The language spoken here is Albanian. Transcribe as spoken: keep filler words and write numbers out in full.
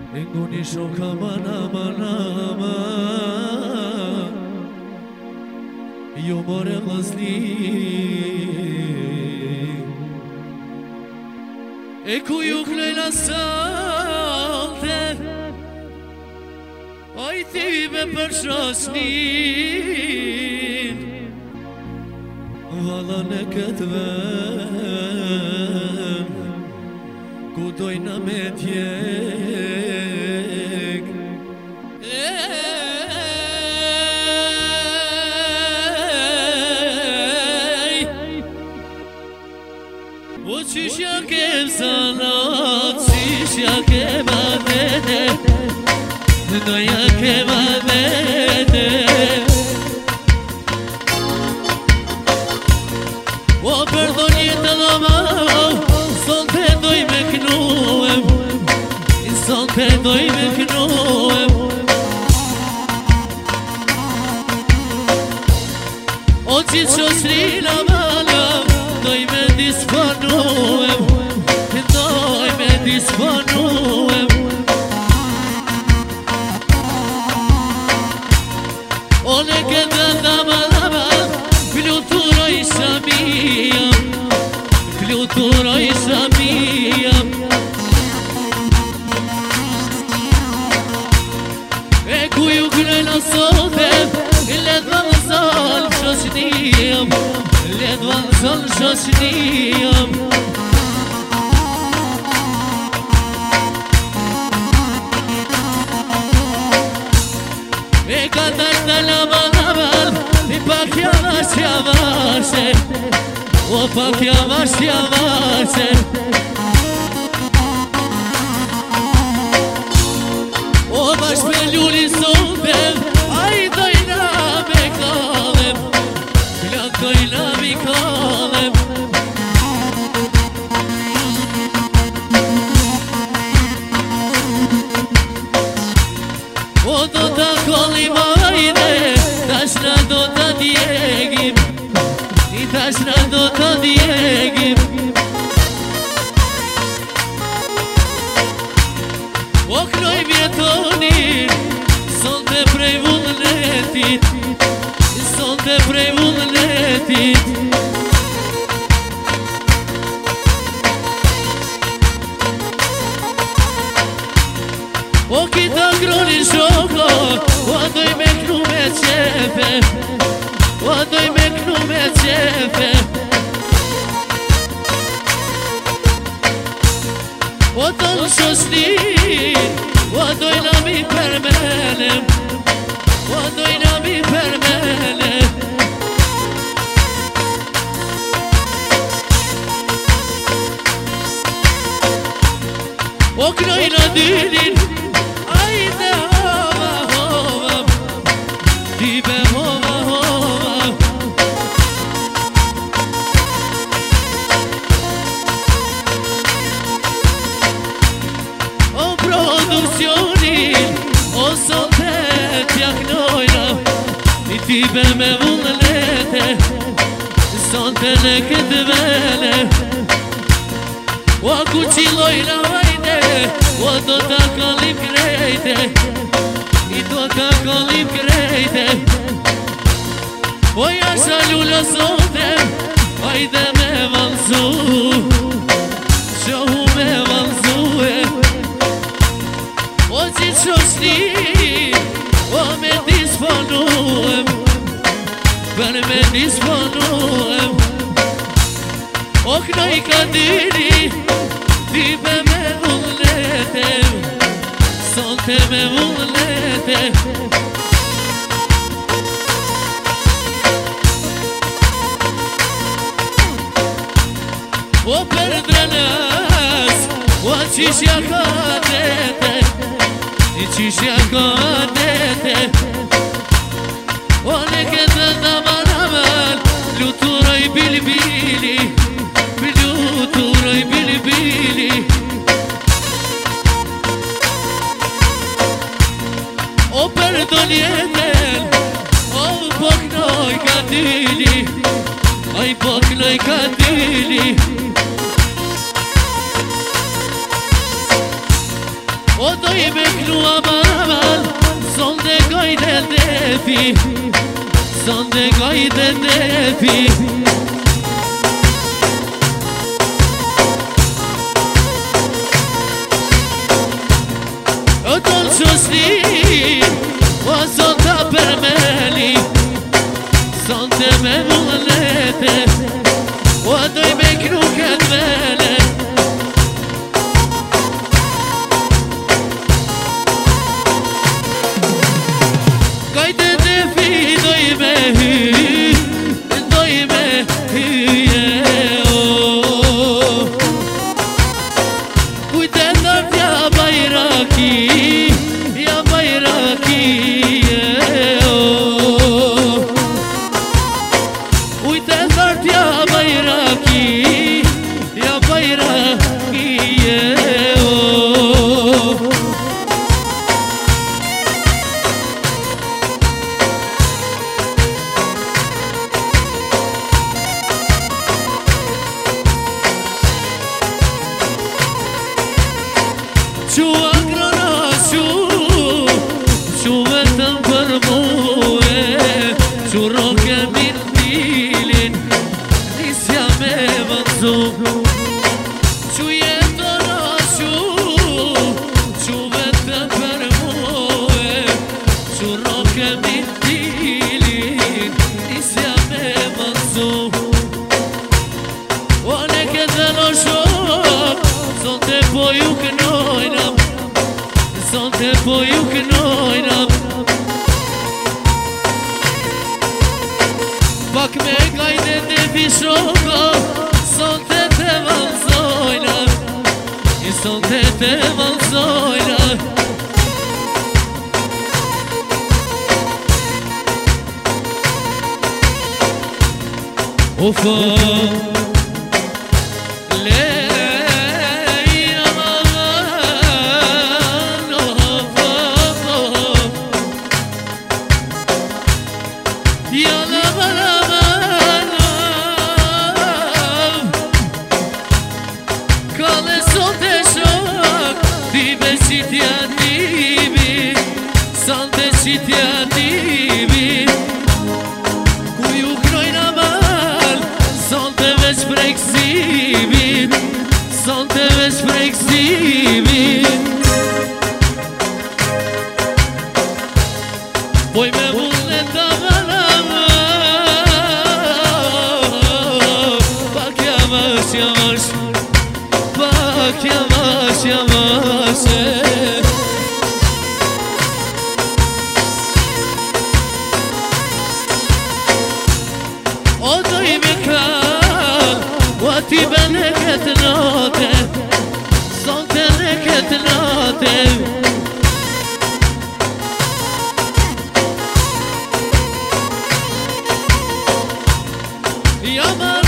Engoni shoka mana mana aman Yo more gazli Eku yuklela salte Aj ti me përshosnin Valla në këtë vend Ku dojna me tjek O qishja kem sanat Qishja kem avete Doja kem avete O përdon jetë dhama Son të doj me knuem Son të doj me knuem O qitë qosrina mana Doj me disponuem Doj me disponuem O ne këtë dhama dhama Fluturoj shamia Fluturoj shamia E ku ju krena sotem Let vazhon shoqnijam Let vazhon shoqnijam E ka të lama lama I pak javash javashe O pak javash javashe O bash me ljuri sotem A i dojna me kalem Plak dojna mi kalem O do të kollim ajde Tash na do të djegim I tash na do të djegim O knoj vjetonin Son të prej vullnetit Son të prej vullnetit O kita kroni shoko O doj me knu me qepe O doj me knu me qepe O të në shosni O doj na mi përmenem O doj na mi përmenem O knoj në dinin Ajde hova hova Dibe hova hova O produksionin O sote t'ja knojna I dibe me vullnete Sote në këtë vele O ku qilojna hajde O do t'a kallim krejte I do t'a kallim krejte O jasha lulla sotem Hajde me valzu Qohu me valzue O qitë shoshni O me disponuem Për me disponuem O knoj ka diri Dibe me vullnete Sonte me vullnete O për drenes O qishja ka dete I qishja ka dete O ne këtë daman aman Luturoj bilbili Luturoj bilbili O përdon jetën O po knoj ka dili Aj po knoj ka dili O doj me knu aman aman Son dhe gajde depi Son dhe gajde depi O ton qosni O son ta përmeni Son të me mullete O doj me knu këtë mene Gajde depi doj me hy Doj me hyje Kujte nërtja bajraki Ja bajraki Kujte nërtja bajraki Ja bajraki Qua grana qu Qu vetëm për muë Qu roke mirë tilin Nisja me vëndzu Qu jetëra qu Qu vetëm për muë Qu roke mirë tilin Nisja me vëndzu O ne këtë në shok Son të po ju kënojna Son të po ju kënojna Pak me gajde të fishoko Son të të valzojna I son të të valzojna Ufa Qitja tibi Ku ju krojna mal Son të veç prej këzimit Son të veç prej këzimit Poj me mulle të valama Pak jamash jamash Pak jamash jamash O doj me kall O ti be në këtë note Son të në këtë note Jama